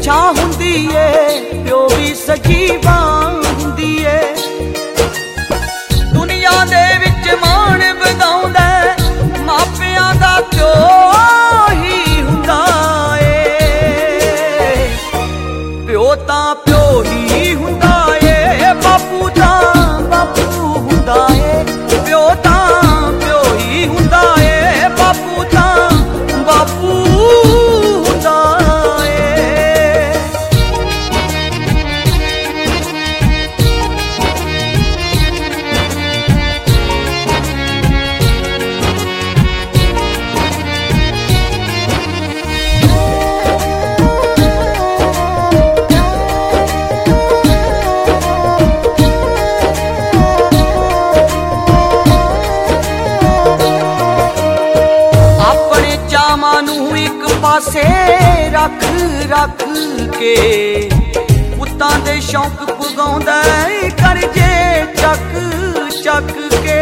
छां हुंदी ए प्यो भी सखी बां हुंदी ए। दुनिया दे विच मान वधाउंदा मापियां दा प्यो ही हुंदा ए। प्यो तां प्यो ही हुंदा ए, बापू तां बापू हुंदा ए। प्यो तां प्यो ही हुंदा ए, बापू तां बापू हुंदा ए। एक पासे रख रख के पुत्तां दे शौक पुगाउंदा करजे चक चक के।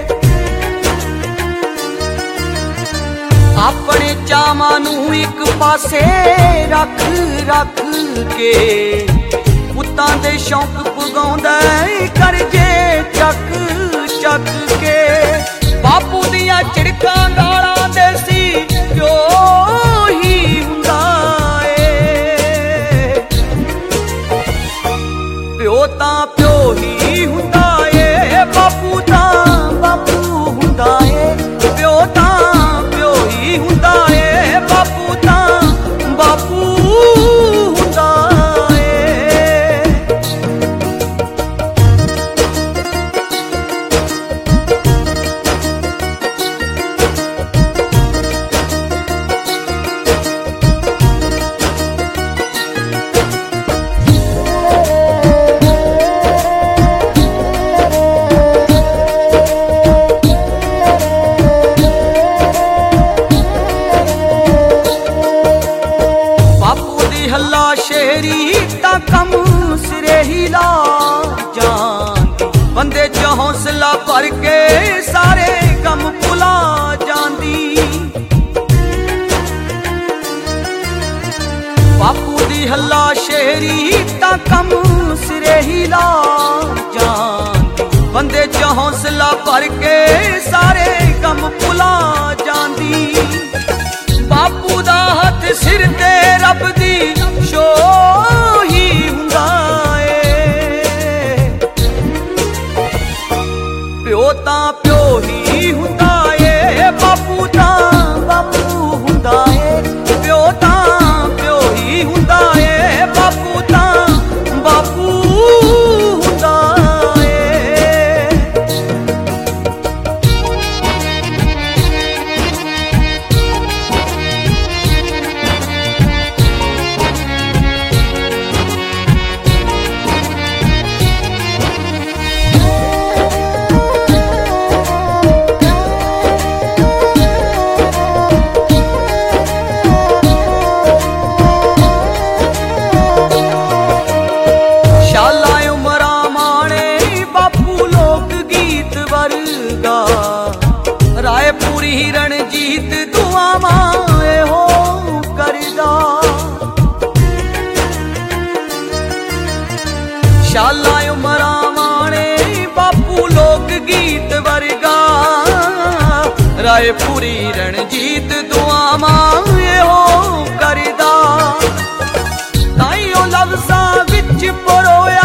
अपने चावां नूं एक पासे रख रख के पुत्तां दे शौक पुगाउंदा करजे चक चक के। बापू दियां झिड़कां गालां देसी प्यो ही हुंदा ए। प्यो तां प्यो ही हुंदा ए, बापू तां बापू हुंदा ए। प्यो तां प्यो ही हुंदा ए, बापू तां बापू हुंदा ए। हल्ला शेरी ता कम सिरे ही ला जांदी, बंदे च हौसला भर के सारे कम भुला जांदी। बापू दी हल्ला शेरी ता कम सिरे ही ला जांदी, बंदे च हौसला भर के सारे कम भुला जांदी। बापू दा हथ सिर ते रब दी शो ही हुंदा ए। प्यो तां प्यो ही हुंदा ए, बापू तां बापू हुंदा ए। प्यो तां प्यो ही हुंदा ए, बापू तां बापू हुंदा ए। रायपुरी रणजीत दुआवां हो करदा, शाला उमरा माणे बापू लोक गीत वर्गा। रायपुरी रणजीत दुआवां हो करदा, ताईं ओ लफ्ज़ां विच परोया